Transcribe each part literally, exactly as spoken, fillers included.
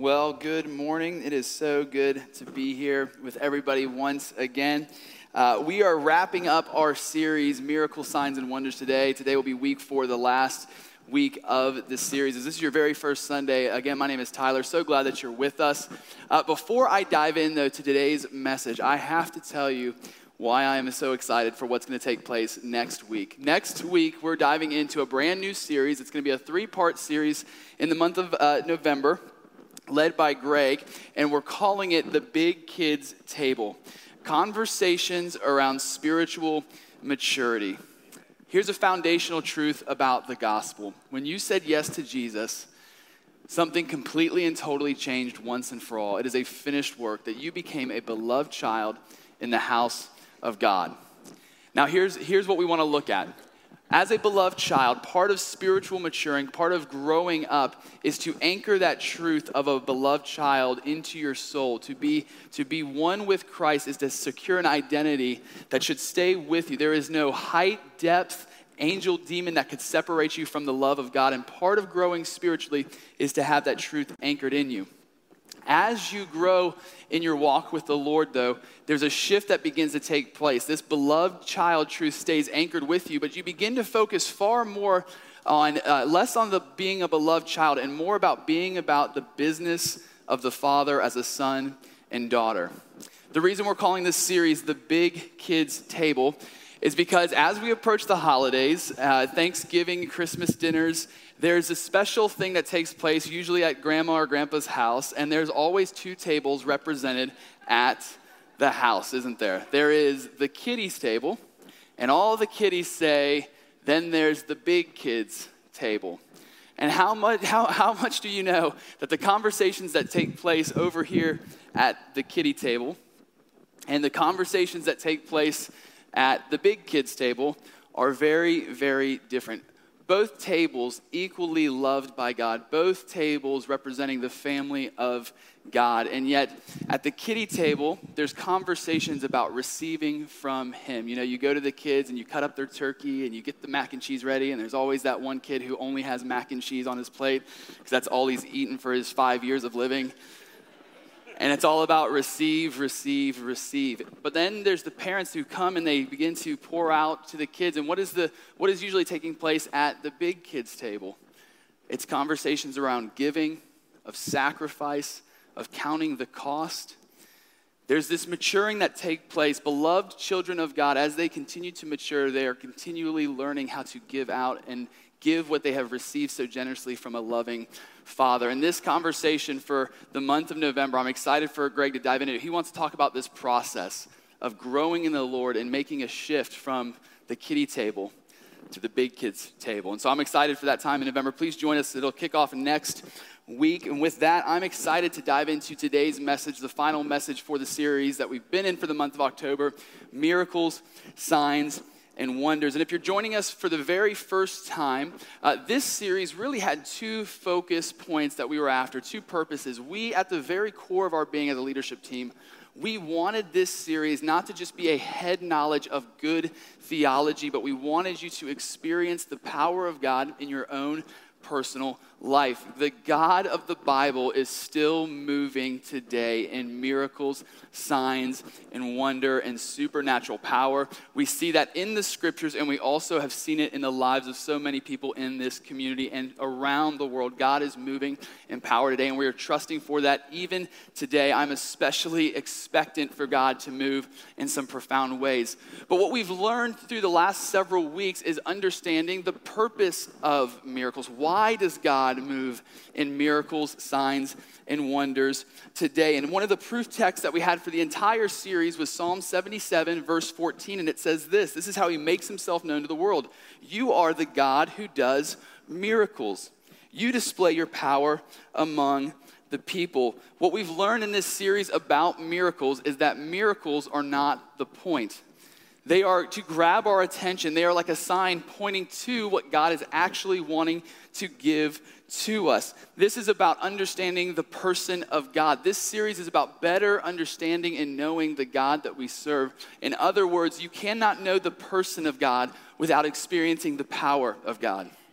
Well, good morning. It is so good to be here with everybody once again. Uh, we are wrapping up our series, Miracle Signs and Wonders today. Today will be week four, the last week of the series. If this is your very first Sunday, again, my name is Tyler. So glad that you're with us. Uh, before I dive in, though, to today's message, I have to tell you why I am so excited for what's going to take place next week. Next week, we're diving into a brand new series. It's going to be a three-part series in the month of uh, November, led by Greg, and we're calling it the Big Kids Table. Conversations around spiritual maturity. Here's a foundational truth about the gospel. When you said yes to Jesus, something completely and totally changed once and for all. It is a finished work that you became a beloved child in the house of God. Now here's, here's what we want to look at. As a beloved child, part of spiritual maturing, part of growing up is to anchor that truth of a beloved child into your soul. To be, to be one with Christ is to secure an identity that should stay with you. There is no height, depth, angel, demon that could separate you from the love of God. And part of growing spiritually is to have that truth anchored in you. As you grow in your walk with the Lord, though, there's a shift that begins to take place. This beloved child truth stays anchored with you, but you begin to focus far more on, uh, less on the being a beloved child and more about being about the business of the Father as a son and daughter. The reason we're calling this series the Big Kids Table is because as we approach the holidays, uh, Thanksgiving, Christmas dinners, there's a special thing that takes place usually at grandma or grandpa's house, and there's always two tables represented at the house, isn't there? There is the kiddies table, and all the kiddies say, then there's the big kids table. And how much, how, how much do you know that the conversations that take place over here at the kiddie table and the conversations that take place at the big kids table are very, very different. Both tables equally loved by God, both tables representing the family of God. And yet, at the kiddie table, there's conversations about receiving from Him. You know, you go to the kids and you cut up their turkey and you get the mac and cheese ready, and there's always that one kid who only has mac and cheese on his plate because that's all he's eaten for his five years of living. And it's all about receive, receive, receive. But then there's the parents who come and they begin to pour out to the kids. And what is the what is usually taking place at the big kids table? It's conversations around giving, of sacrifice, of counting the cost. There's this maturing that takes place. Beloved children of God, as they continue to mature, they are continually learning how to give out and give what they have received so generously from a loving Father. In this conversation for the month of November, I'm excited for Greg to dive into it. He wants to talk about this process of growing in the Lord and making a shift from the kiddie table to the big kids table. And so I'm excited for that time in November. Please join us. It'll kick off next week. And with that, I'm excited to dive into today's message, the final message for the series that we've been in for the month of October, Miracles, Signs, and Wonders. And if you're joining us for the very first time, uh, this series really had two focus points that we were after, two purposes. We, at the very core of our being as a leadership team, we wanted this series not to just be a head knowledge of good theology, but we wanted you to experience the power of God in your own personal life. The God of the Bible is still moving today in miracles, signs, and wonder and supernatural power. We see that in the scriptures, and we also have seen it in the lives of so many people in this community and around the world. God is moving in power today, and we are trusting for that even today. I'm especially expectant for God to move in some profound ways. But what we've learned through the last several weeks is understanding the purpose of miracles. Why does God move in miracles, signs, and wonders today? And one of the proof texts that we had for the entire series was Psalm seventy-seven, verse fourteen, and it says this. This is how He makes Himself known to the world. You are the God who does miracles. You display your power among the people. What we've learned in this series about miracles is that miracles are not the point. They are to grab our attention. They are like a sign pointing to what God is actually wanting to give to us. This is about understanding the person of God. This series is about better understanding and knowing the God that we serve. In other words, you cannot know the person of God without experiencing the power of God.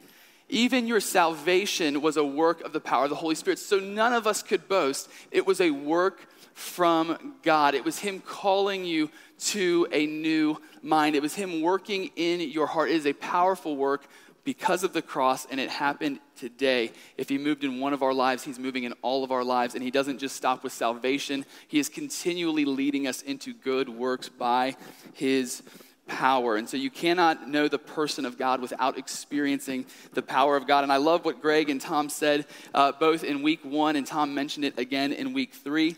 Even your salvation was a work of the power of the Holy Spirit. So none of us could boast. It was a work from God. It was him calling you to a new mind. It was him working in your heart. It is a powerful work because of the cross, and it happened today. If he moved in one of our lives, he's moving in all of our lives, and he doesn't just stop with salvation. He is continually leading us into good works by his power. And so you cannot know the person of God without experiencing the power of God. And I love what Greg and Tom said, uh, both in week one, and Tom mentioned it again in week three.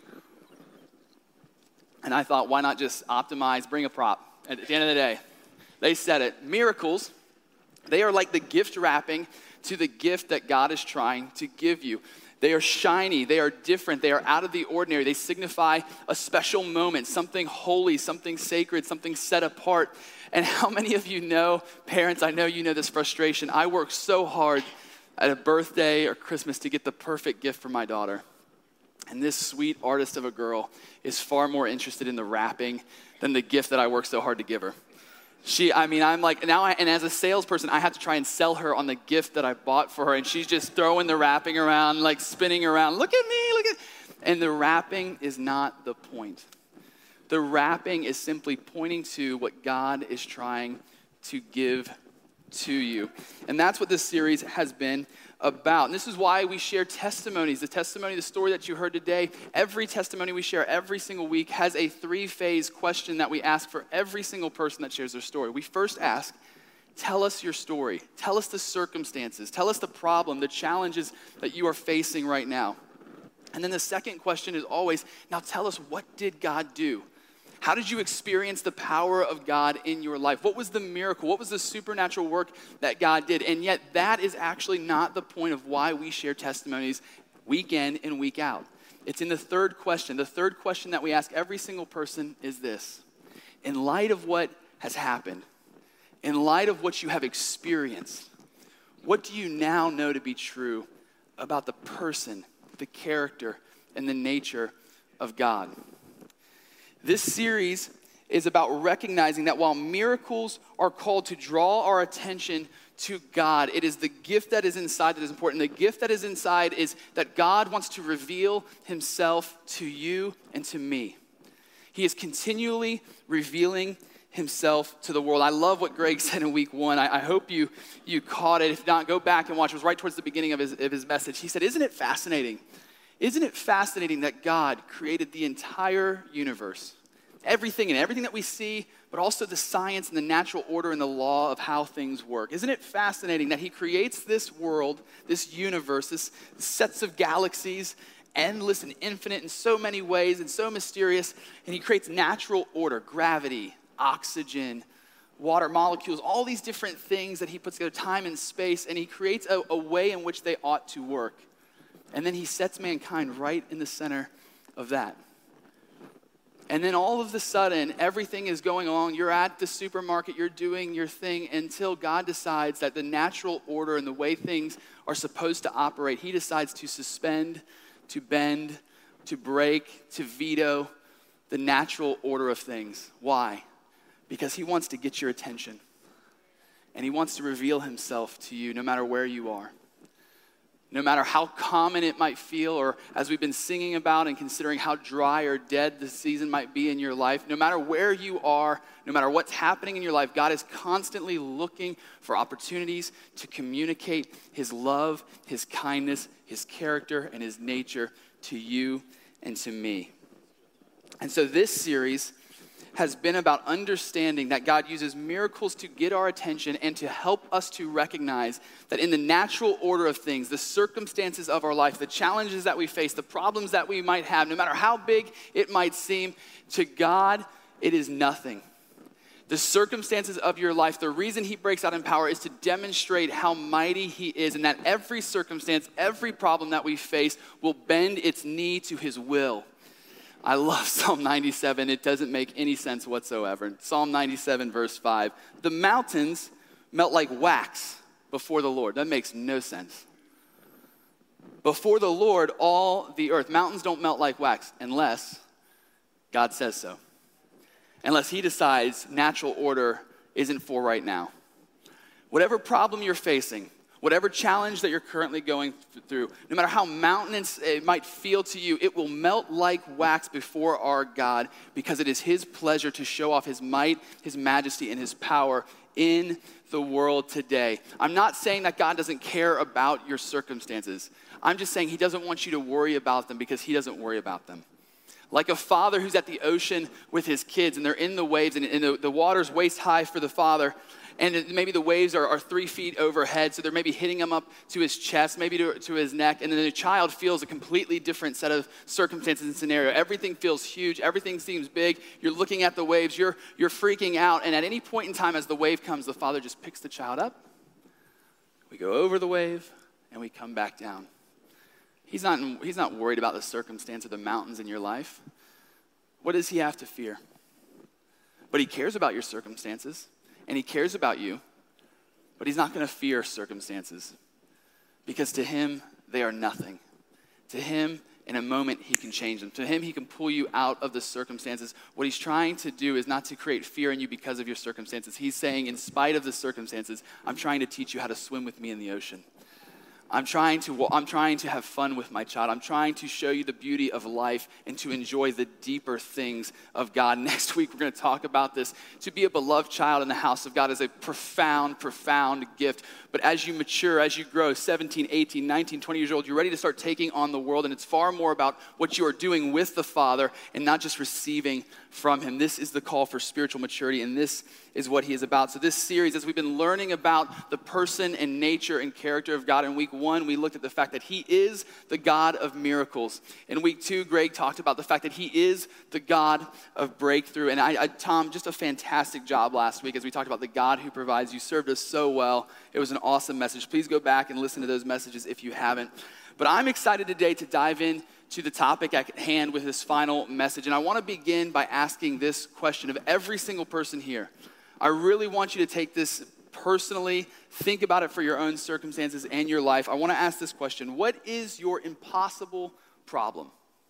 And I thought, why not just optimize, bring a prop? At the end of the day, they said it. Miracles, they are like the gift wrapping to the gift that God is trying to give you. They are shiny, they are different, they are out of the ordinary. They signify a special moment, something holy, something sacred, something set apart. And how many of you know, parents, I know you know this frustration. I work so hard at a birthday or Christmas to get the perfect gift for my daughter. And this sweet artist of a girl is far more interested in the wrapping than the gift that I work so hard to give her. She, I mean, I'm like, now I, and as a salesperson, I have to try and sell her on the gift that I bought for her. And she's just throwing the wrapping around, like spinning around. Look at me, look at, and the wrapping is not the point. The wrapping is simply pointing to what God is trying to give to you. And that's what this series has been about. And this is why we share testimonies. The testimony, the story that you heard today, every testimony we share every single week has a three-phase question that we ask for every single person that shares their story. We first ask, tell us your story. Tell us the circumstances. Tell us the problem, the challenges that you are facing right now. And then the second question is always, now tell us, what did God do? How did you experience the power of God in your life? What was the miracle? What was the supernatural work that God did? And yet that is actually not the point of why we share testimonies week in and week out. It's in the third question. The third question that we ask every single person is this. In light of what has happened, in light of what you have experienced, what do you now know to be true about the person, the character, and the nature of God? This series is about recognizing that while miracles are called to draw our attention to God, it is the gift that is inside that is important. The gift that is inside is that God wants to reveal himself to you and to me. He is continually revealing himself to the world. I love what Greg said in week one. I, I hope you, you caught it. If not, go back and watch. It was right towards the beginning of his, of his message. He said, isn't it fascinating? Isn't it fascinating that God created the entire universe, everything and everything that we see, but also the science and the natural order and the law of how things work? Isn't it fascinating that he creates this world, this universe, this sets of galaxies, endless and infinite in so many ways and so mysterious, and he creates natural order, gravity, oxygen, water molecules, all these different things that he puts together, time and space, and he creates a, a way in which they ought to work. And then he sets mankind right in the center of that. And then all of a sudden, everything is going along. You're at the supermarket, you're doing your thing until God decides that the natural order and the way things are supposed to operate, he decides to suspend, to bend, to break, to veto the natural order of things. Why? Because he wants to get your attention. And he wants to reveal himself to you no matter where you are. No matter how common it might feel, or as we've been singing about and considering how dry or dead the season might be in your life, no matter where you are, no matter what's happening in your life, God is constantly looking for opportunities to communicate his love, his kindness, his character, and his nature to you and to me. And so this series has been about understanding that God uses miracles to get our attention and to help us to recognize that in the natural order of things, the circumstances of our life, the challenges that we face, the problems that we might have, no matter how big it might seem, to God, it is nothing. The circumstances of your life, the reason he breaks out in power is to demonstrate how mighty he is, and that every circumstance, every problem that we face will bend its knee to his will. I love Psalm ninety-seven. It doesn't make any sense whatsoever. Psalm ninety-seven, verse five. The mountains melt like wax before the Lord. That makes no sense. Before the Lord, all the earth. Mountains don't melt like wax unless God says so. Unless he decides natural order isn't for right now. Whatever problem you're facing, Whatever challenge that you're currently going through, no matter how mountainous it might feel to you, it will melt like wax before our God because it is his pleasure to show off his might, his majesty, and his power in the world today. I'm not saying that God doesn't care about your circumstances. I'm just saying he doesn't want you to worry about them because he doesn't worry about them. Like a father who's at the ocean with his kids and they're in the waves and, and the, the water's waist high for the father, and maybe the waves are, are three feet overhead, so they're maybe hitting him up to his chest, maybe to, to his neck, and then the child feels a completely different set of circumstances and scenario. Everything feels huge, everything seems big, you're looking at the waves, you're, you're freaking out, and at any point in time as the wave comes, the father just picks the child up, we go over the wave, and we come back down. He's not, he's not worried about the circumstance of the mountains in your life. What does he have to fear? But he cares about your circumstances. And he cares about you, but he's not going to fear circumstances because to him, they are nothing. To him, in a moment, he can change them. To him, he can pull you out of the circumstances. What he's trying to do is not to create fear in you because of your circumstances. He's saying, in spite of the circumstances, I'm trying to teach you how to swim with me in the ocean. I'm trying to I'm trying to have fun with my child. I'm trying to show you the beauty of life and to enjoy the deeper things of God. Next week, we're going to talk about this. To be a beloved child in the house of God is a profound, profound gift. But as you mature, as you grow, seventeen, eighteen, nineteen, twenty years old, you're ready to start taking on the world. And it's far more about what you are doing with the Father and not just receiving from him. This is the call for spiritual maturity, and this is what he is about. So this series, as we've been learning about the person and nature and character of God, in week one, we looked at the fact that he is the God of miracles. In week two, Greg talked about the fact that he is the God of breakthrough. And I, I, Tom, just a fantastic job last week as we talked about the God who provides. You served us so well. It was an awesome message. Please go back and listen to those messages if you haven't. But I'm excited today to dive in to the topic at hand with this final message. And I want to begin by asking this question of every single person here. I really want you to take this personally, think about it for your own circumstances and your life. I want to ask this question. What is your impossible problem?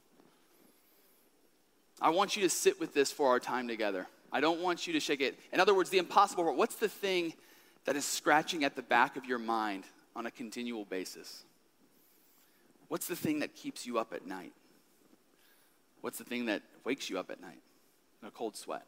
I want you to sit with this for our time together. I don't want you to shake it. In other words, the impossible problem. What's the thing that is scratching at the back of your mind on a continual basis? What's the thing that keeps you up at night? What's the thing that wakes you up at night in a cold sweat?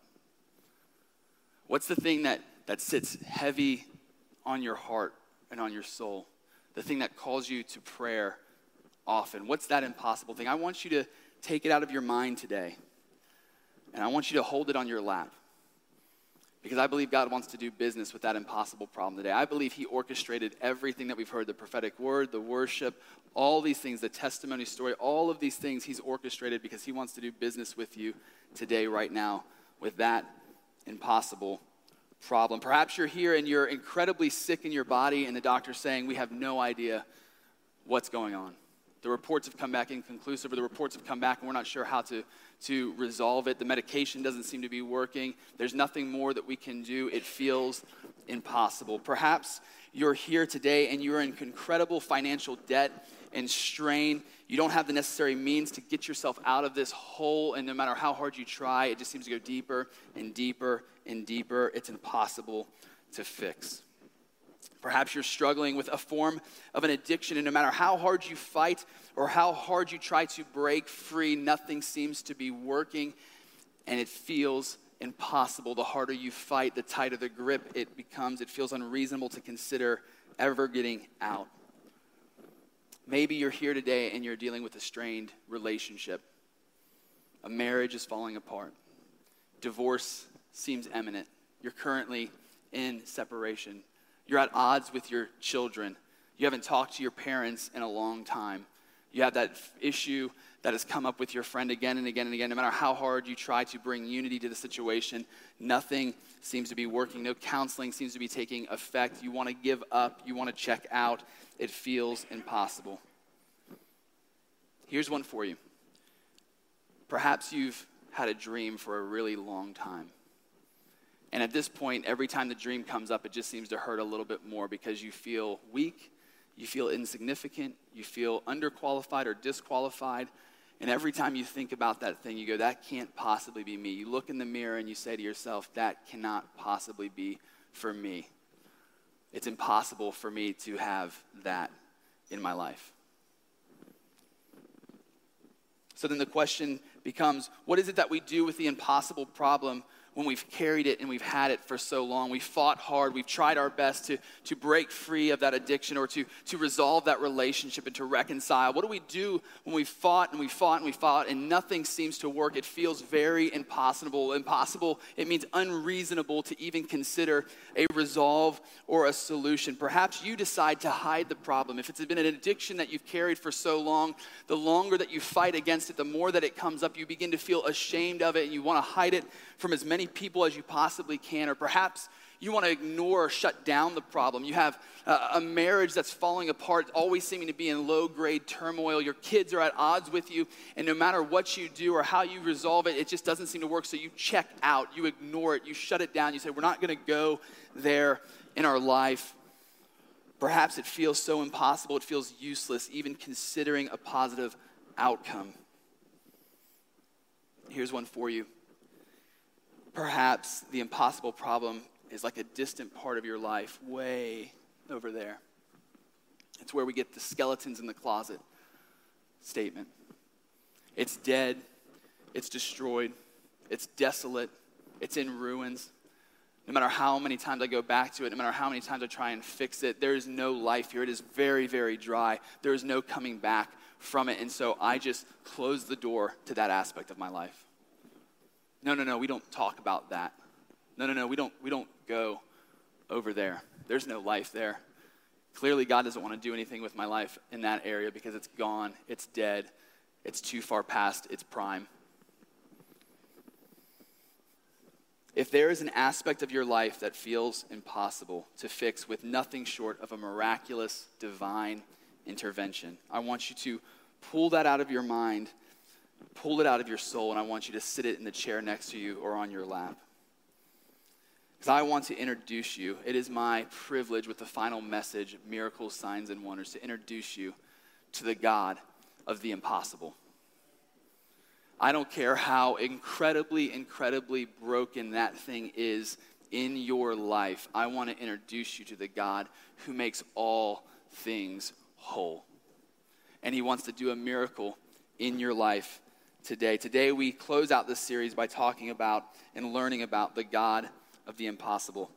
What's the thing that, that sits heavy on your heart and on your soul? The thing that calls you to prayer often? What's that impossible thing? I want you to take it out of your mind today, and I want you to hold it on your lap, because I believe God wants to do business with that impossible problem today. I believe he orchestrated everything that we've heard, the prophetic word, the worship, all these things, the testimony story, all of these things he's orchestrated because he wants to do business with you today, right now, with that impossible problem. Perhaps you're here and you're incredibly sick in your body and the doctor's saying, we have no idea what's going on. The reports have come back inconclusive, or the reports have come back and we're not sure how to, to resolve it. The medication doesn't seem to be working. There's nothing more that we can do. It feels impossible. Perhaps you're here today and you're in incredible financial debt and strain. You don't have the necessary means to get yourself out of this hole, and no matter how hard you try, it just seems to go deeper and deeper and deeper. It's impossible to fix. Perhaps you're struggling with a form of an addiction, and no matter how hard you fight or how hard you try to break free, nothing seems to be working, and it feels impossible. The harder you fight, the tighter the grip it becomes. It feels unreasonable to consider ever getting out. Maybe you're here today and you're dealing with a strained relationship. A marriage is falling apart. Divorce seems imminent. You're currently in separation. You're at odds with your children. You haven't talked to your parents in a long time. You have that issue that has come up with your friend again and again and again. No matter how hard you try to bring unity to the situation, nothing seems to be working. No counseling seems to be taking effect. You want to give up. You want to check out. It feels impossible. Here's one for you. Perhaps you've had a dream for a really long time. And at this point, every time the dream comes up, it just seems to hurt a little bit more because you feel weak, you feel insignificant, you feel underqualified or disqualified. And every time you think about that thing, you go, that can't possibly be me. You look in the mirror and you say to yourself, that cannot possibly be for me. it's impossible for me to have that in my life. So then the question becomes, what is it that we do with the impossible problem when we've carried it and we've had it for so long? We've fought hard, we've tried our best to, to break free of that addiction or to, to resolve that relationship and to reconcile. What do we do when we've fought and we fought and we fought and nothing seems to work? It feels very impossible. Impossible, it means unreasonable to even consider a resolve or a solution. Perhaps you decide to hide the problem. If it's been an addiction that you've carried for so long, the longer that you fight against it, the more that it comes up, you begin to feel ashamed of it and you want to hide it from as many people as you possibly can. Or perhaps you want to ignore or shut down the problem. You have a, a marriage that's falling apart, always seeming to be in low-grade turmoil. Your kids are at odds with you, and no matter what you do or how you resolve it, it just doesn't seem to work. So you check out, you ignore it, you shut it down. You say, we're not going to go there in our life. Perhaps it feels so impossible, it feels useless, even considering a positive outcome. Here's one for you. Perhaps the impossible problem is like a distant part of your life, way over there. It's where we get the skeletons in the closet statement. It's dead, it's destroyed, it's desolate, it's in ruins. No matter how many times I go back to it, no matter how many times I try and fix it, there is no life here. It is very, very dry. There is no coming back from it. And so I just close the door to that aspect of my life. No, no, no, we don't talk about that. No, no, no, we don't we don't go over there. There's no life there. Clearly, God doesn't want to do anything with my life in that area because it's gone, it's dead, it's too far past its prime. If there is an aspect of your life that feels impossible to fix with nothing short of a miraculous divine intervention, I want you to pull that out of your mind, pull it out of your soul, and I want you to sit it in the chair next to you or on your lap. Because I want to introduce you. It is my privilege with the final message, Miracles, Signs, and Wonders, to introduce you to the God of the impossible. I don't care how incredibly, incredibly broken that thing is in your life. I want to introduce you to the God who makes all things whole. And he wants to do a miracle in your life today. Today we close out this series by talking about and learning about the God of the impossible.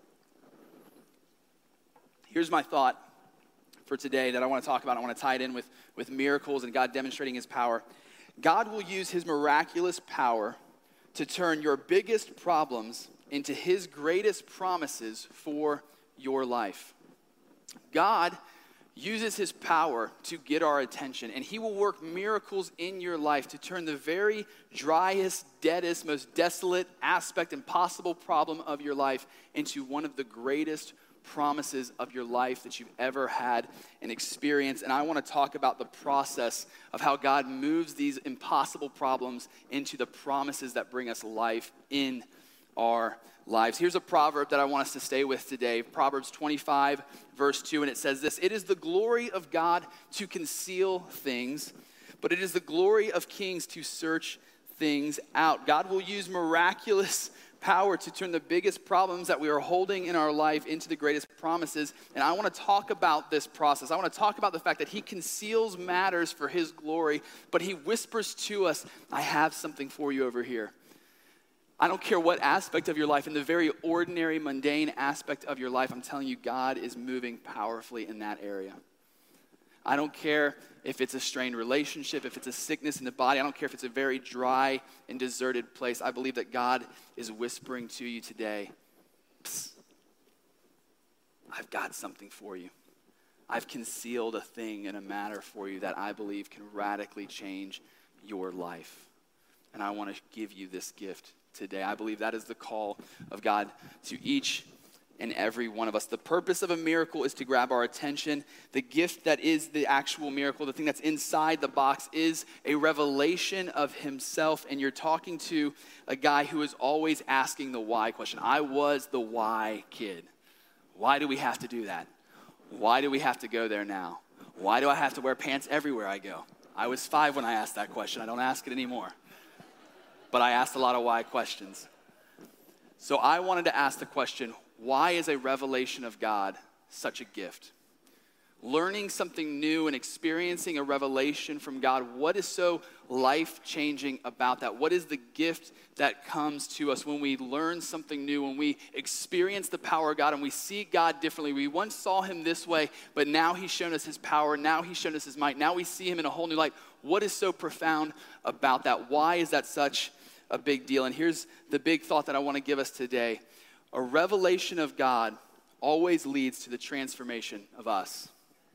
Here's my thought for today that I want to talk about. I want to tie it in with, with miracles and God demonstrating his power. God will use his miraculous power to turn your biggest problems into his greatest promises for your life. God uses his power to get our attention, and he will work miracles in your life to turn the very driest, deadest, most desolate aspect and possible problem of your life into one of the greatest promises of your life that you've ever had and experienced. And I want to talk about the process of how God moves these impossible problems into the promises that bring us life in our lives. Here's a proverb that I want us to stay with today. Proverbs twenty-five, verse two, and it says this: "It is the glory of God to conceal things, but it is the glory of kings to search things out." God will use miraculous power to turn the biggest problems that we are holding in our life into the greatest promises. And I want to talk about this process. I want to talk about the fact that he conceals matters for his glory, but he whispers to us, "I have something for you over here." I don't care what aspect of your life, in the very ordinary, mundane aspect of your life, I'm telling you, God is moving powerfully in that area. I don't care if it's a strained relationship, if it's a sickness in the body. I don't care if it's a very dry and deserted place. I believe that God is whispering to you today, "Psst, I've got something for you. I've concealed a thing and a matter for you that I believe can radically change your life. And I want to give you this gift today." I believe that is the call of God to each and every one of us. The purpose of a miracle is to grab our attention. The gift that is the actual miracle, the thing that's inside the box, is a revelation of himself. And you're talking to a guy who is always asking the why question. I was the why kid. Why do we have to do that? Why do we have to go there now? Why do I have to wear pants everywhere I go? I was five when I asked that question. I don't ask it anymore. But I asked a lot of why questions. So I wanted to ask the question, why is a revelation of God such a gift? Learning something new and experiencing a revelation from God, what is so life-changing about that? What is the gift that comes to us when we learn something new, when we experience the power of God and we see God differently? We once saw him this way, but now he's shown us his power. Now he's shown us his might. Now we see him in a whole new light. What is so profound about that? Why is that such a big deal? And here's the big thought that I want to give us today. A revelation of God always leads to the transformation of us.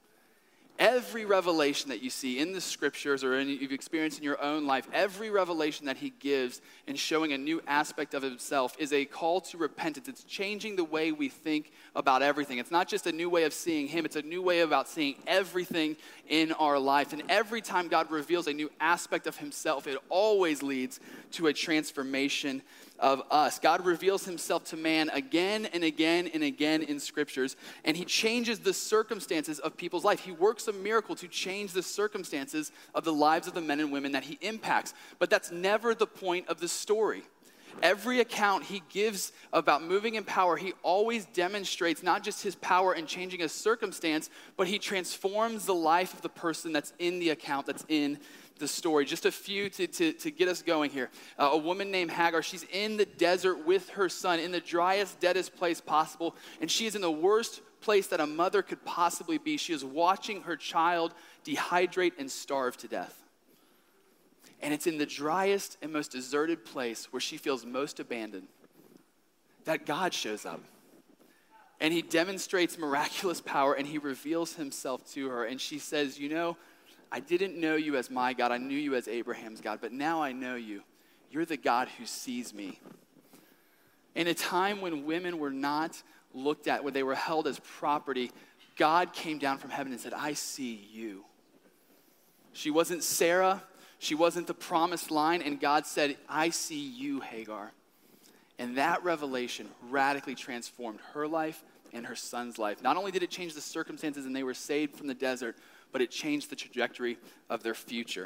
Every revelation that you see in the scriptures or in, you've experienced in your own life, every revelation that he gives in showing a new aspect of himself is a call to repentance. It's changing the way we think about everything. It's not just a new way of seeing him. It's a new way about seeing everything in our life. And every time God reveals a new aspect of himself, it always leads to a transformation of us. God reveals himself to man again and again and again in scriptures, and he changes the circumstances of people's life. He works a miracle to change the circumstances of the lives of the men and women that he impacts. But that's never the point of the story. Every account he gives about moving in power, he always demonstrates not just his power in changing a circumstance, but he transforms the life of the person that's in the account, that's in the story. Just a few to, to, to get us going here. Uh, a woman named Hagar, she's in the desert with her son, in the driest, deadest place possible, and she is in the worst place that a mother could possibly be. She is watching her child dehydrate and starve to death. And it's in the driest and most deserted place where she feels most abandoned that God shows up. And he demonstrates miraculous power, and he reveals himself to her. And she says, you know, I didn't know you as my God. I knew you as Abraham's God, but now I know you. You're the God who sees me. In a time when women were not looked at, where they were held as property, God came down from heaven and said, I see you. She wasn't Sarah. She wasn't the promised line. And God said, I see you, Hagar. And that revelation radically transformed her life and her son's life. Not only did it change the circumstances and they were saved from the desert, but it changed the trajectory of their future.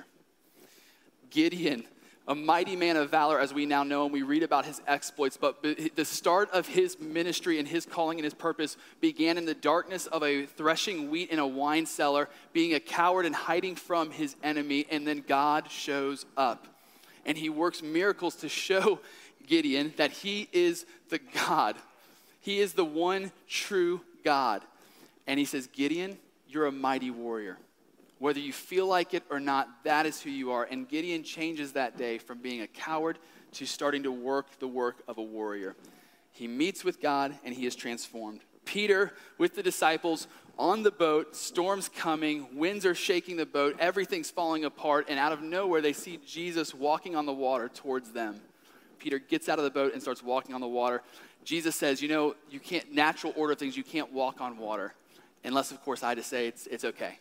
Gideon, a mighty man of valor as we now know, and we read about his exploits, but the start of his ministry and his calling and his purpose began in the darkness of a threshing wheat in a wine cellar, being a coward and hiding from his enemy, and then God shows up. And he works miracles to show Gideon that he is the God. He is the one true God. And he says, Gideon, you're a mighty warrior. Whether you feel like it or not, that is who you are. And Gideon changes that day from being a coward to starting to work the work of a warrior. He meets with God and he is transformed. Peter with the disciples on the boat, storm's coming, winds are shaking the boat, everything's falling apart, and out of nowhere they see Jesus walking on the water towards them. Peter gets out of the boat and starts walking on the water. Jesus says, you know, you can't, natural order of things, you can't walk on water. Unless, of course, I just say it's, it's okay.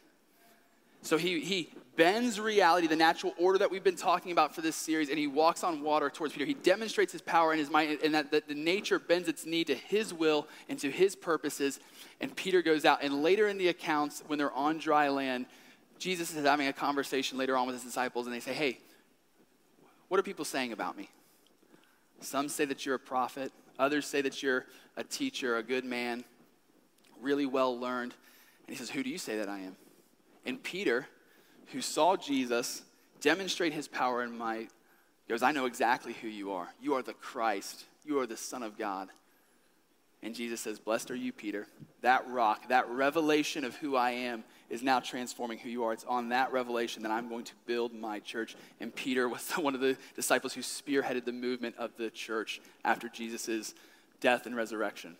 So he, he bends reality, the natural order that we've been talking about for this series, and he walks on water towards Peter. He demonstrates his power and his might, and that, that the nature bends its knee to his will and to his purposes, and Peter goes out. And later in the accounts, when they're on dry land, Jesus is having a conversation later on with his disciples, and they say, hey, what are people saying about me? Some say that you're a prophet. Others say that you're a teacher, a good man, really well learned. And he says, who do you say that I am? And Peter, who saw Jesus demonstrate his power and might, goes, I know exactly who you are. You are the Christ. You are the Son of God. And Jesus says, blessed are you, Peter. That rock, that revelation of who I am is now transforming who you are. It's on that revelation that I'm going to build my church. And Peter was one of the disciples who spearheaded the movement of the church after Jesus' death and resurrection.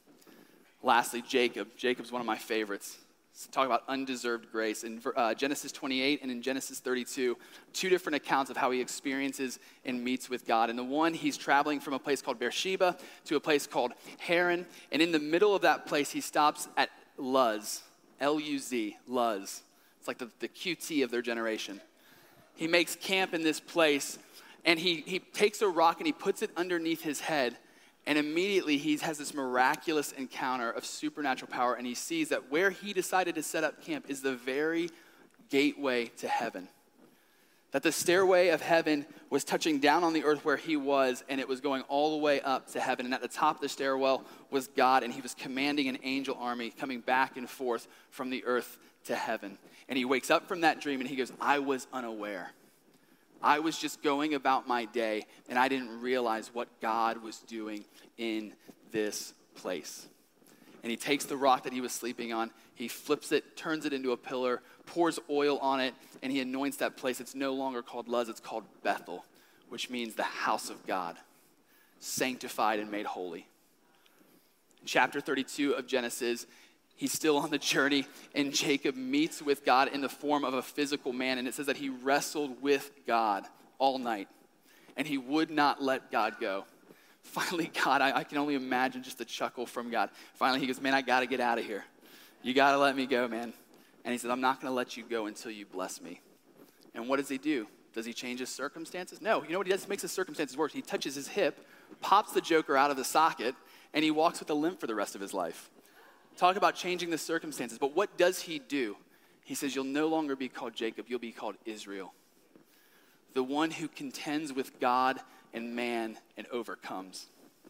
Lastly, Jacob. Jacob's one of my favorites. Let's talk about undeserved grace. In uh, Genesis twenty-eight and in Genesis thirty-two, two different accounts of how he experiences and meets with God. In the one, he's traveling from a place called Beersheba to a place called Haran. And in the middle of that place, he stops at Luz, L U Z, Luz. It's like the, the Q T of their generation. He makes camp in this place, and he, he takes a rock and he puts it underneath his head. And immediately he has this miraculous encounter of supernatural power, and he sees that where he decided to set up camp is the very gateway to heaven. That the stairway of heaven was touching down on the earth where he was, and it was going all the way up to heaven. And at the top of the stairwell was God, and he was commanding an angel army coming back and forth from the earth to heaven. And he wakes up from that dream, and he goes, I was unaware. I was just going about my day, and I didn't realize what God was doing in this place. And he takes the rock that he was sleeping on, he flips it, turns it into a pillar, pours oil on it, and he anoints that place. It's no longer called Luz, it's called Bethel, which means the house of God, sanctified and made holy. In chapter thirty-two of Genesis, he's still on the journey, and Jacob meets with God in the form of a physical man, and it says that he wrestled with God all night, and he would not let God go. Finally, God, I, I can only imagine just the chuckle from God. Finally, he goes, man, I got to get out of here. You got to let me go, man. And he said, I'm not going to let you go until you bless me. And what does he do? Does he change his circumstances? No. You know what he does? He makes his circumstances worse. He touches his hip, pops the joker out of the socket, and he walks with a limp for the rest of his life. Talk about changing the circumstances. But what does he do? He says, you'll no longer be called Jacob. You'll be called Israel. The one who contends with God and man and overcomes.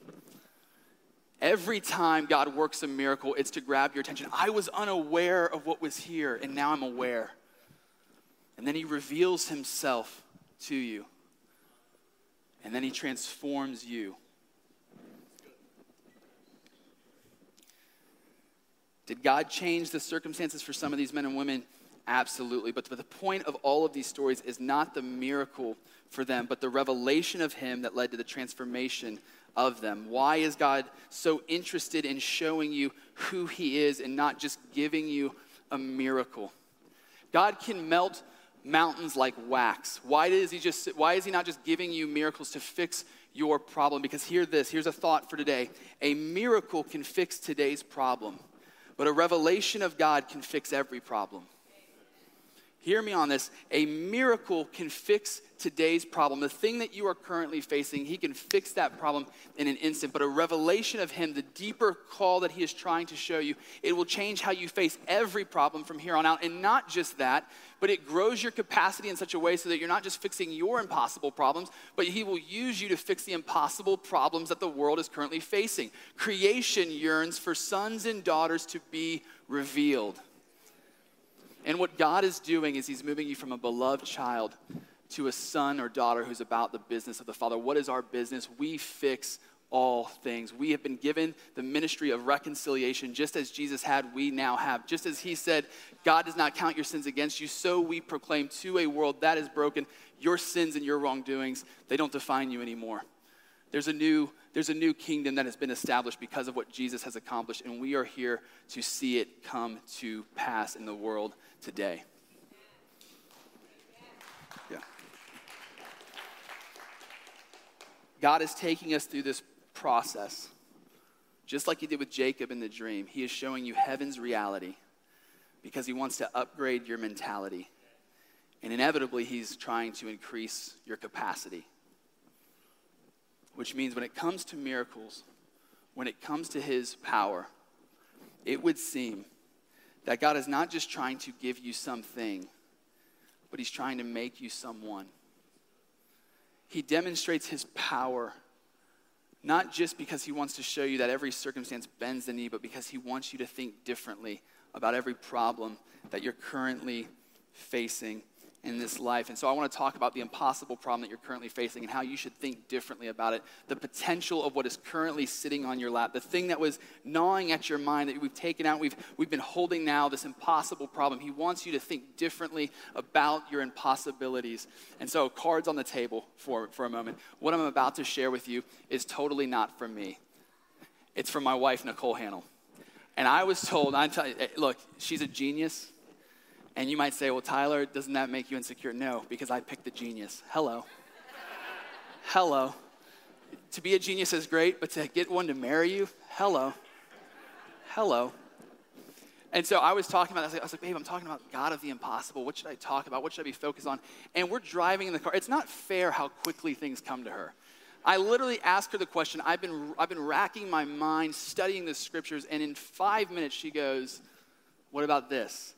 Every time God works a miracle, it's to grab your attention. I was unaware of what was here, and now I'm aware. And then he reveals himself to you. And then he transforms you. Did God change the circumstances for some of these men and women? Absolutely. But the point of all of these stories is not the miracle for them, but the revelation of him that led to the transformation of them. Why is God so interested in showing you who he is and not just giving you a miracle? God can melt mountains like wax. Why does he just why is he not just giving you miracles to fix your problem? Because hear this, here's a thought for today. A miracle can fix today's problem, but a revelation of God can fix every problem. Hear me on this. A miracle can fix today's problem. The thing that you are currently facing, he can fix that problem in an instant. But a revelation of him, the deeper call that he is trying to show you, it will change how you face every problem from here on out. And not just that, but it grows your capacity in such a way so that you're not just fixing your impossible problems, but he will use you to fix the impossible problems that the world is currently facing. Creation yearns for sons and daughters to be revealed. And what God is doing is he's moving you from a beloved child to a son or daughter who's about the business of the Father. What is our business? We fix all things. We have been given the ministry of reconciliation. Just as Jesus had, we now have. Just as he said, God does not count your sins against you, so we proclaim to a world that is broken, your sins and your wrongdoings, they don't define you anymore. There's a new, there's a new kingdom that has been established because of what Jesus has accomplished, and we are here to see it come to pass in the world today. Yeah. God is taking us through this process, just like he did with Jacob in the dream. He is showing you heaven's reality because he wants to upgrade your mentality. And inevitably, he's trying to increase your capacity. Which means when it comes to miracles, when it comes to his power, it would seem that God is not just trying to give you something, but he's trying to make you someone. He demonstrates his power, not just because he wants to show you that every circumstance bends the knee, but because he wants you to think differently about every problem that you're currently facing in this life. And so I want to talk about the impossible problem that you're currently facing and how you should think differently about it. The potential of what is currently sitting on your lap, the thing that was gnawing at your mind that we've taken out, we've, we've been holding now, this impossible problem. He wants you to think differently about your impossibilities. And so cards on the table for, for a moment. What I'm about to share with you is totally not from me. It's from my wife, Nicole Hannell. And I was told, I'm telling you, look, she's a genius. And you might say, well, Tyler, doesn't that make you insecure? No, because I picked the genius. Hello. Hello. To be a genius is great, but to get one to marry you, hello. Hello. And so I was talking about, I was like, I was like, babe, I'm talking about God of the impossible. What should I talk about? What should I be focused on? And we're driving in the car. It's not fair how quickly things come to her. I literally asked her the question. I've been, I've been racking my mind, studying the scriptures, and in five minutes she goes, what about this?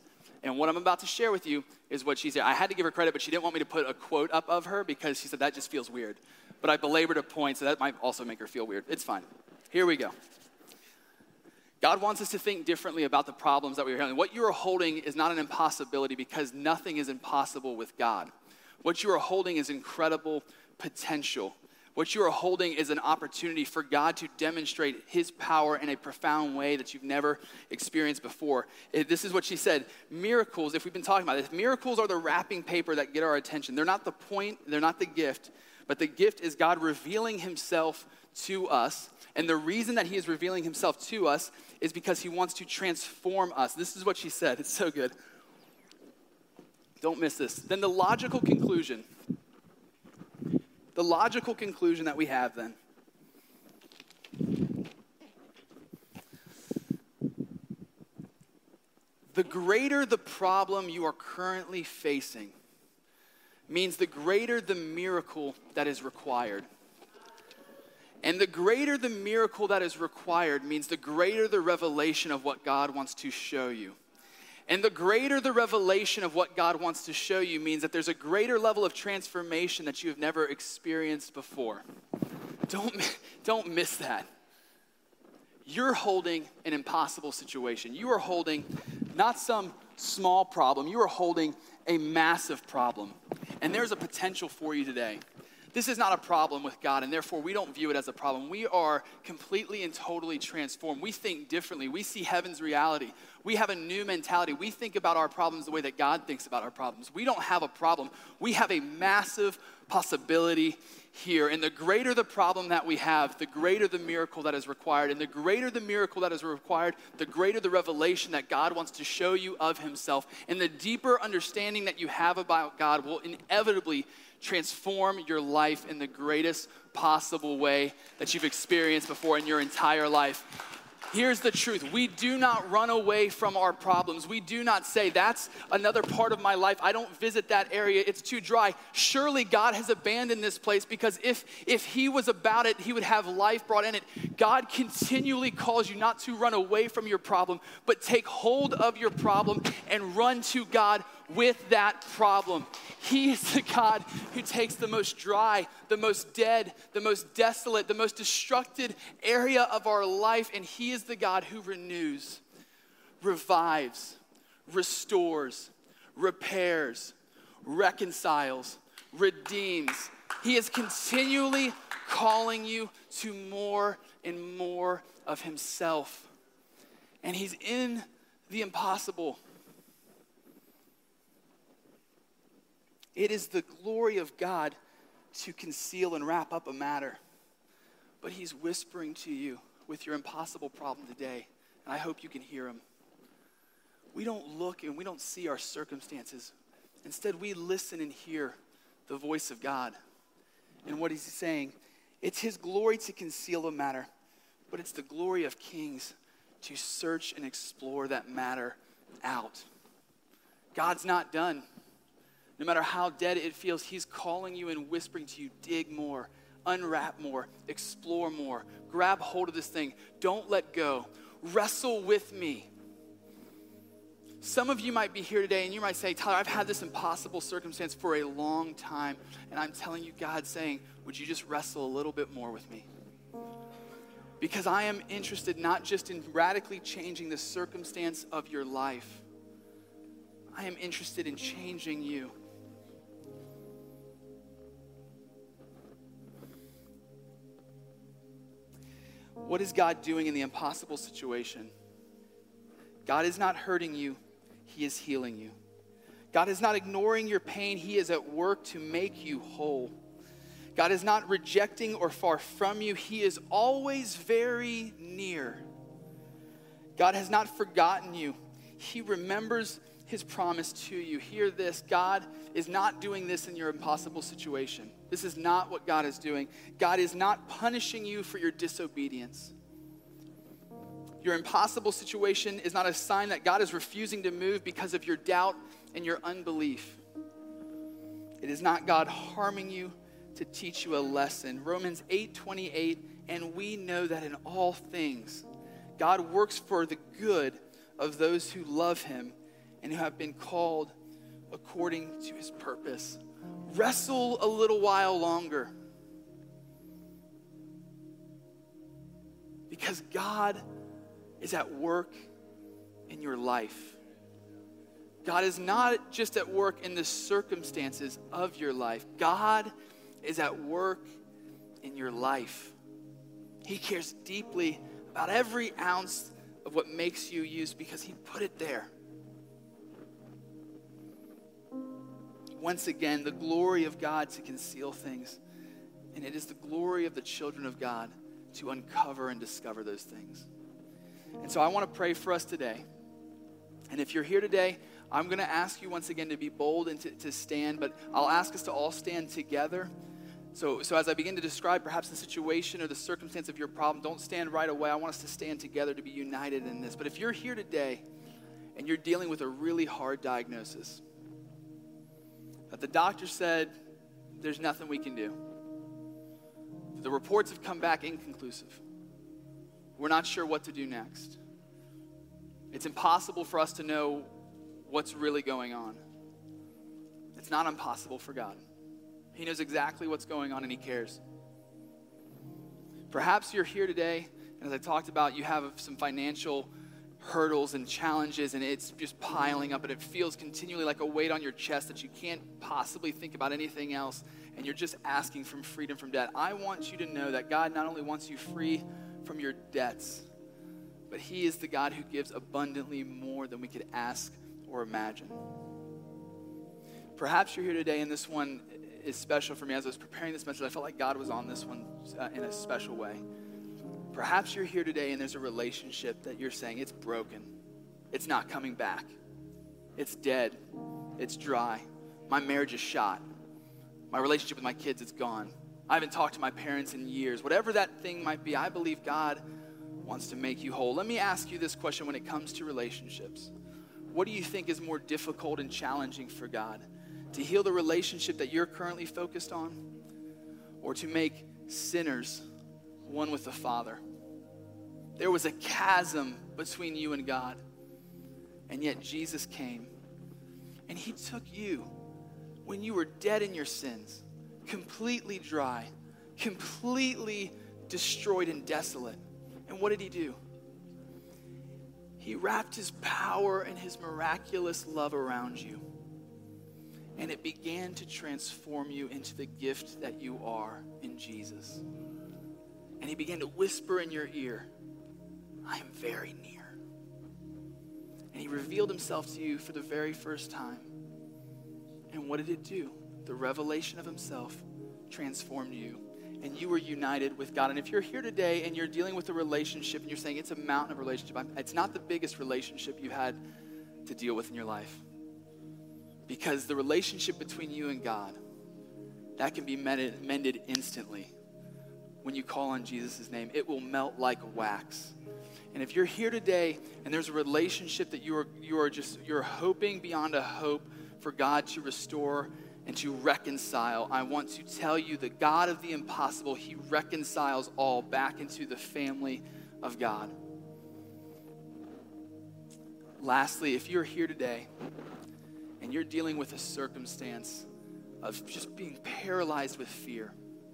And what I'm about to share with you is what she said. I had to give her credit, but she didn't want me to put a quote up of her because she said that just feels weird. But I belabored a point, so that might also make her feel weird. It's fine. Here we go. God wants us to think differently about the problems that we are handling. What you are holding is not an impossibility because nothing is impossible with God. What you are holding is incredible potential. What you are holding is an opportunity for God to demonstrate his power in a profound way that you've never experienced before. This is what she said. Miracles, if we've been talking about this, miracles are the wrapping paper that get our attention. They're not the point, they're not the gift, but the gift is God revealing himself to us. And the reason that he is revealing himself to us is because he wants to transform us. This is what she said. It's so good. Don't miss this. Then the logical conclusion, the logical conclusion that we have then, the greater the problem you are currently facing means the greater the miracle that is required. And the greater the miracle that is required means the greater the revelation of what God wants to show you. And the greater the revelation of what God wants to show you means that there's a greater level of transformation that you have never experienced before. Don't, don't miss that. You're holding an impossible situation. You are holding not some small problem. You are holding a massive problem. And there's a potential for you today. This is not a problem with God, and therefore we don't view it as a problem. We are completely and totally transformed. We think differently. We see heaven's reality. We have a new mentality. We think about our problems the way that God thinks about our problems. We don't have a problem. We have a massive possibility here. And the greater the problem that we have, the greater the miracle that is required. And the greater the miracle that is required, the greater the revelation that God wants to show you of himself. And the deeper understanding that you have about God will inevitably transform your life in the greatest possible way that you've experienced before in your entire life. Here's the truth. We do not run away from our problems. We do not say, that's another part of my life. I don't visit that area. It's too dry. Surely God has abandoned this place because if, if he was about it, he would have life brought in it. God continually calls you not to run away from your problem, but take hold of your problem and run to God with that problem. He is the God who takes the most dry, the most dead, the most desolate, the most destructed area of our life, and he is the God who renews, revives, restores, repairs, reconciles, redeems. He is continually calling you to more and more of himself. And he's in the impossible. It is the glory of God to conceal and wrap up a matter. But he's whispering to you with your impossible problem today. And I hope you can hear him. We don't look and we don't see our circumstances. Instead, we listen and hear the voice of God. And what he's saying, it's his glory to conceal a matter, but it's the glory of kings to search and explore that matter out. God's not done. No matter how dead it feels, he's calling you and whispering to you, dig more, unwrap more, explore more, grab hold of this thing. Don't let go. Wrestle with me. Some of you might be here today and you might say, Tyler, I've had this impossible circumstance for a long time. And I'm telling you, God's saying, would you just wrestle a little bit more with me? Because I am interested not just in radically changing the circumstance of your life. I am interested in changing you. What is God doing in the impossible situation? God is not hurting you. He is healing you. God is not ignoring your pain. He is at work to make you whole. God is not rejecting or far from you. He is always very near. God has not forgotten you. He remembers his promise to you. Hear this. God is not doing this in your impossible situation. This is not what God is doing. God is not punishing you for your disobedience. Your impossible situation is not a sign that God is refusing to move because of your doubt and your unbelief. It is not God harming you to teach you a lesson. Romans eight twenty-eight, and we know that in all things, God works for the good of those who love him and who have been called according to his purpose. Wrestle a little while longer. Because God is at work in your life. God is not just at work in the circumstances of your life. God is at work in your life. He cares deeply about every ounce of what makes you you because he put it there. Once again, the glory of God to conceal things. And it is the glory of the children of God to uncover and discover those things. And so I want to pray for us today. And if you're here today, I'm going to ask you once again to be bold and to, to stand, but I'll ask us to all stand together. So, so as I begin to describe perhaps the situation or the circumstance of your problem, don't stand right away. I want us to stand together to be united in this. But if you're here today and you're dealing with a really hard diagnosis, that the doctor said there's nothing we can do. The reports have come back inconclusive. We're not sure what to do next. It's impossible for us to know what's really going on. It's not impossible for God. He knows exactly what's going on and he cares. Perhaps you're here today, and as I talked about, you have some financial hurdles and challenges, and it's just piling up, and it feels continually like a weight on your chest that you can't possibly think about anything else, and you're just asking for freedom from debt. I want you to know that God not only wants you free from your debts, but he is the God who gives abundantly more than we could ask or imagine. Perhaps you're here today, and this one is special for me. As I was preparing this message, I felt like God was on this one uh, in a special way. Perhaps you're here today and there's a relationship that you're saying it's broken. It's not coming back. It's dead. It's dry. My marriage is shot. My relationship with my kids is gone. I haven't talked to my parents in years. Whatever that thing might be, I believe God wants to make you whole. Let me ask you this question when it comes to relationships. What do you think is more difficult and challenging for God? To heal the relationship that you're currently focused on, or to make sinners one with the Father? There was a chasm between you and God, and yet Jesus came, and he took you when you were dead in your sins, completely dry, completely destroyed and desolate. And what did he do? He wrapped his power and his miraculous love around you. And it began to transform you into the gift that you are in Jesus. And he began to whisper in your ear, I am very near. And he revealed himself to you for the very first time. And what did it do? The revelation of himself transformed you. And you were united with God. And if you're here today and you're dealing with a relationship and you're saying it's a mountain of relationship, it's not the biggest relationship you've had to deal with in your life. Because the relationship between you and God, that can be mended, mended instantly when you call on Jesus' name. It will melt like wax. And if you're here today and there's a relationship that you are you are just you're hoping beyond a hope for God to restore and to reconcile, I want to tell you the God of the impossible, he reconciles all back into the family of God. Lastly, if you're here today and you're dealing with a circumstance of just being paralyzed with fear,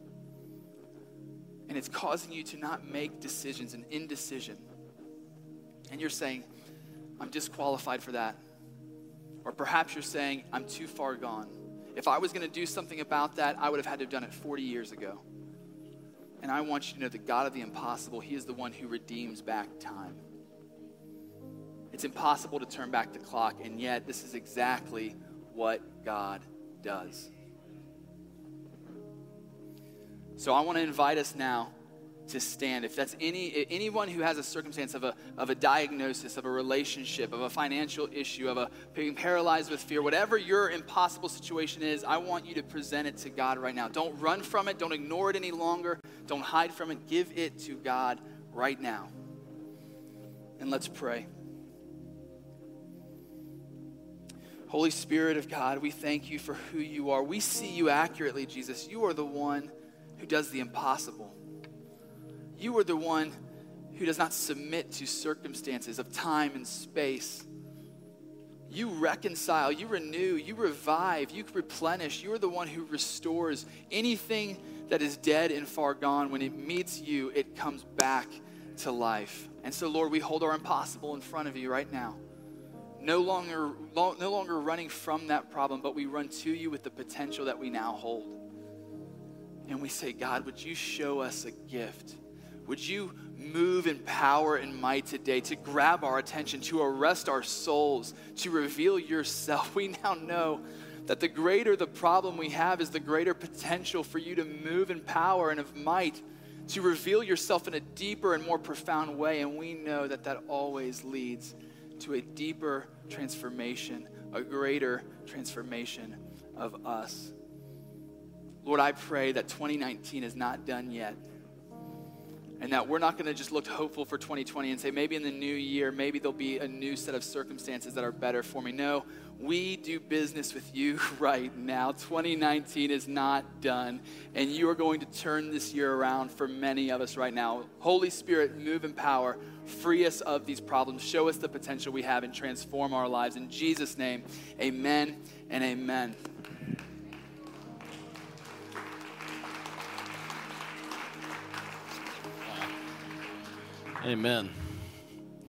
and it's causing you to not make decisions, an indecision, and you're saying, I'm disqualified for that. Or perhaps you're saying, I'm too far gone. If I was going to do something about that, I would have had to have done it forty years ago. And I want you to know the God of the impossible, he is the one who redeems back time. It's impossible to turn back the clock, and yet this is exactly what God does. So I want to invite us now to stand. If that's any anyone who has a circumstance of a of a diagnosis, of a relationship, of a financial issue, of a being paralyzed with fear, whatever your impossible situation is, I want you to present it to God right now. Don't run from it. Don't ignore it any longer. Don't hide from it. Give it to God right now. And let's pray. Holy Spirit of God, we thank you for who you are. We see you accurately, Jesus. You are the one who does the impossible. You are the one who does not submit to circumstances of time and space. You reconcile, you renew, you revive, you replenish. You are the one who restores anything that is dead and far gone. When it meets you, it comes back to life. And so, Lord, we hold our impossible in front of you right now. No longer, no longer running from that problem, but we run to you with the potential that we now hold. And we say, God, would you show us a gift? Would you move in power and might today to grab our attention, to arrest our souls, to reveal yourself? We now know that the greater the problem we have is the greater potential for you to move in power and of might, to reveal yourself in a deeper and more profound way. And we know that that always leads to a deeper transformation, a greater transformation of us. Lord, I pray that twenty nineteen is not done yet. And that we're not going to just look hopeful for twenty twenty and say, maybe in the new year, maybe there'll be a new set of circumstances that are better for me. No, we do business with you right now. twenty nineteen is not done. And you are going to turn this year around for many of us right now. Holy Spirit, move in power. Free us of these problems. Show us the potential we have and transform our lives. In Jesus' name, amen and amen. Amen.